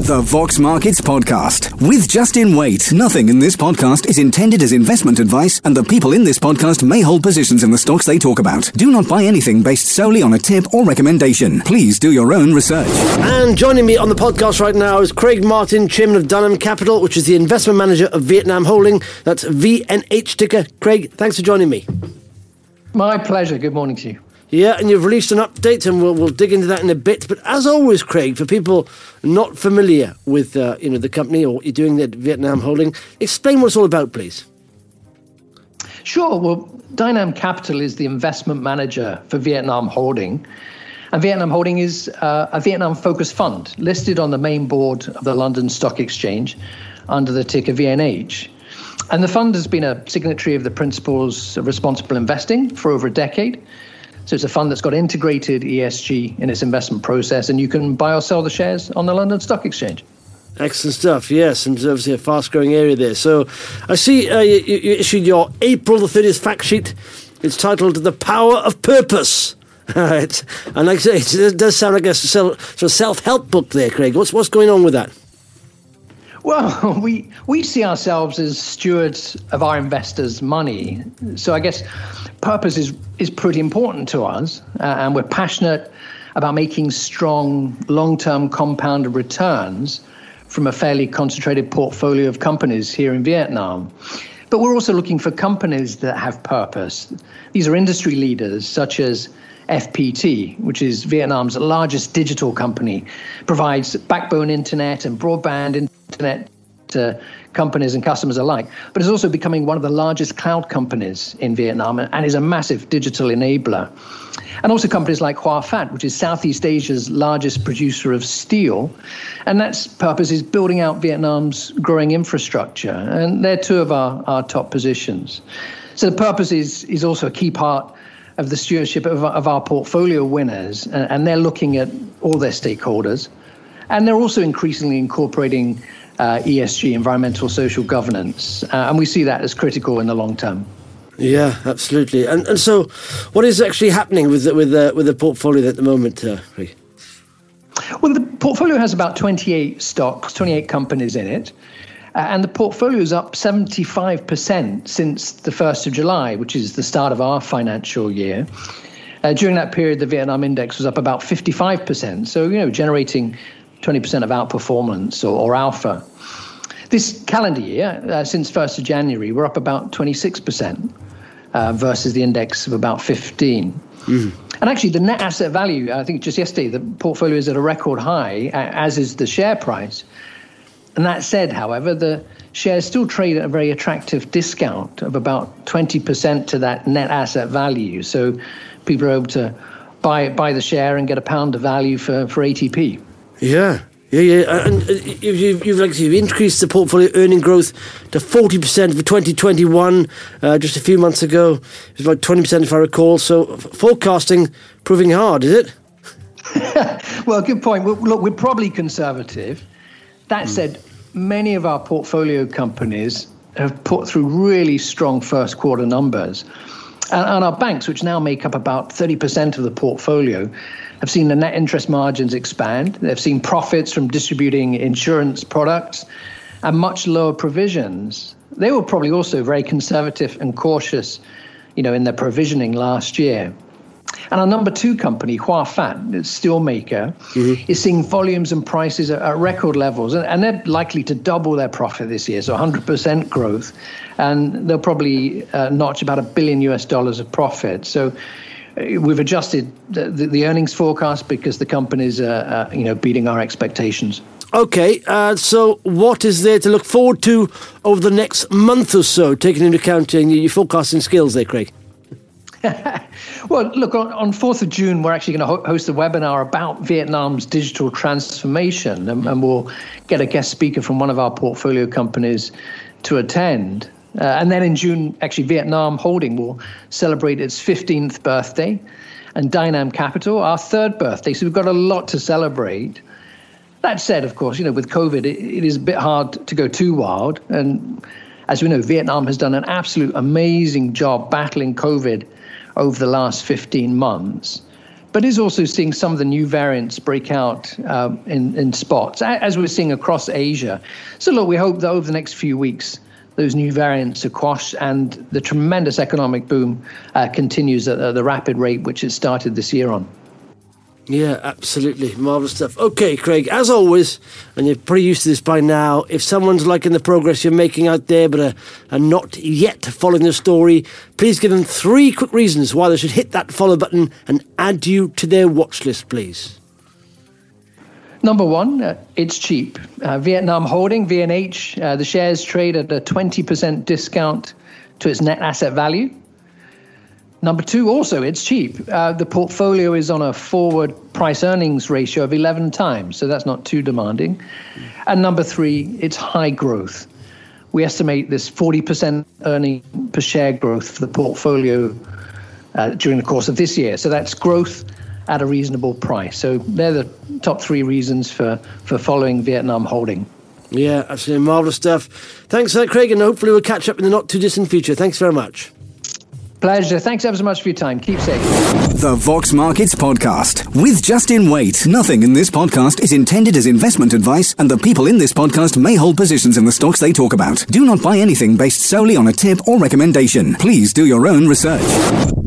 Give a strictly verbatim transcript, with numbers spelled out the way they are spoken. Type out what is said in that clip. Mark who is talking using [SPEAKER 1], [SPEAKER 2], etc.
[SPEAKER 1] The Vox Markets Podcast with Justin Waite. Nothing in this podcast is intended as investment advice, and the people in this podcast may hold positions in the stocks they talk about. Do not buy anything based solely on a tip or recommendation. Please do your own research.
[SPEAKER 2] And joining me on the podcast right now is Craig Martin, Chairman of Dynam Capital, which is the investment manager of Vietnam Holding. That's V N H ticker. Craig, thanks for joining me.
[SPEAKER 3] My pleasure. Good morning to you.
[SPEAKER 2] Yeah, and you've released an update, and we'll, we'll dig into that in a bit. But as always, Craig, for people not familiar with uh, you know the company or what you're doing at Vietnam Holding, explain what it's all about, please.
[SPEAKER 3] Sure. Well, Dynam Capital is the investment manager for Vietnam Holding. And Vietnam Holding is uh, a Vietnam-focused fund listed on the main board of the London Stock Exchange under the ticker V N H. And the fund has been a signatory of the Principles of Responsible Investing for over a decade. So it's a fund that's got integrated E S G in its investment process, and you can buy or sell the shares on the London Stock Exchange.
[SPEAKER 2] Excellent stuff, yes, and obviously a fast-growing area there. So I see uh, you, you issued your April the thirtieth fact sheet. It's titled The Power of Purpose. Right. And like I say, it does sound like a sort of self-help book there, Craig. What's, what's going on with that?
[SPEAKER 3] Well, we we see ourselves as stewards of our investors' money. So I guess purpose is, is pretty important to us, uh, and we're passionate about making strong, long-term compounded returns from a fairly concentrated portfolio of companies here in Vietnam. But we're also looking for companies that have purpose. These are industry leaders such as F P T, which is Vietnam's largest digital company, provides backbone internet and broadband internet to companies and customers alike, but is also becoming one of the largest cloud companies in Vietnam and is a massive digital enabler. And also companies like Hoa Phat, which is Southeast Asia's largest producer of steel, and that's purpose is building out Vietnam's growing infrastructure, and they're two of our, our top positions. So the purpose is, is also a key part of the stewardship of, of our portfolio winners, and, and they're looking at all their stakeholders. And they're also increasingly incorporating uh, E S G, environmental social governance, uh, and we see that as critical in the long term.
[SPEAKER 2] Yeah, absolutely. And and so, what is actually happening with the, with the, with the portfolio at the moment, uh, Craig?
[SPEAKER 3] Well, the portfolio has about twenty-eight stocks, twenty-eight companies in it. Uh, and the portfolio is up seventy-five percent since the first of July, which is the start of our financial year. Uh, during that period, the Vietnam index was up about fifty-five percent. So, you know, generating twenty percent of outperformance or, or alpha. This calendar year, uh, since first of January, we're up about twenty-six percent uh, versus the index of about fifteen. Mm. And actually, the net asset value, I think just yesterday, the portfolio is at a record high, as is the share price. And that said, however, the shares still trade at a very attractive discount of about twenty percent to that net asset value. So people are able to buy buy the share and get a pound of value for, for A T P.
[SPEAKER 2] Yeah, yeah, yeah. And you've, you've, like, you've increased the portfolio earning growth to forty percent for twenty twenty-one. Uh, just a few months ago, it was about twenty percent if I recall. So forecasting proving hard, is it?
[SPEAKER 3] Well, good point. Well, look, we're probably conservative. That said, many of our portfolio companies have put through really strong first quarter numbers. And, and our banks, which now make up about thirty percent of the portfolio, have seen the net interest margins expand. They've seen profits from distributing insurance products and much lower provisions. They were probably also very conservative and cautious, you know, in their provisioning last year. And our number two company, Hoa Phat, the steel maker, mm-hmm. is seeing volumes and prices at, at record levels, and, and they're likely to double their profit this year, so one hundred percent growth, and they'll probably uh, notch about a billion U S dollars of profit. So uh, we've adjusted the, the, the earnings forecast because the company's uh, uh, you know, beating our expectations.
[SPEAKER 2] Okay, uh, so what is there to look forward to over the next month or so, taking into account uh, your forecasting skills there, Craig?
[SPEAKER 3] Well, look, on, on fourth of June, we're actually going to ho- host a webinar about Vietnam's digital transformation, and, and we'll get a guest speaker from one of our portfolio companies to attend. Uh, and then in June, actually, Vietnam Holding will celebrate its fifteenth birthday, and Dynam Capital, our third birthday. So we've got a lot to celebrate. That said, of course, you know, with COVID, it, it is a bit hard to go too wild. And as we know, Vietnam has done an absolute amazing job battling COVID over the last fifteen months. but is also seeing some of the new variants break out um, in, in spots, as we're seeing across Asia. So look, we hope that over the next few weeks, those new variants are quashed and the tremendous economic boom uh, continues at uh, the rapid rate which it started this year on.
[SPEAKER 2] Yeah, absolutely. Marvellous stuff. Okay, Craig, as always, and you're pretty used to this by now, if someone's liking the progress you're making out there but are, are not yet following the story, please give them three quick reasons why they should hit that follow button and add you to their watch list, please.
[SPEAKER 3] Number one, uh, it's cheap. Uh, Vietnam Holding, V N H, uh, the shares trade at a twenty percent discount to its net asset value. Number two, also, it's cheap. Uh, the portfolio is on a forward price-earnings ratio of eleven times, so that's not too demanding. And number three, it's high growth. We estimate this forty percent earning per share growth for the portfolio uh, during the course of this year. So that's growth at a reasonable price. So they're the top three reasons for, for following Vietnam Holding.
[SPEAKER 2] Yeah, absolutely marvellous stuff. Thanks for that, Craig, and hopefully we'll catch up in the not-too-distant future. Thanks very much.
[SPEAKER 3] Pleasure. Thanks ever so much for your time. Keep safe.
[SPEAKER 1] The Vox Markets Podcast with Justin Waite. Nothing in this podcast is intended as investment advice, and the people in this podcast may hold positions in the stocks they talk about. Do not buy anything based solely on a tip or recommendation. Please do your own research.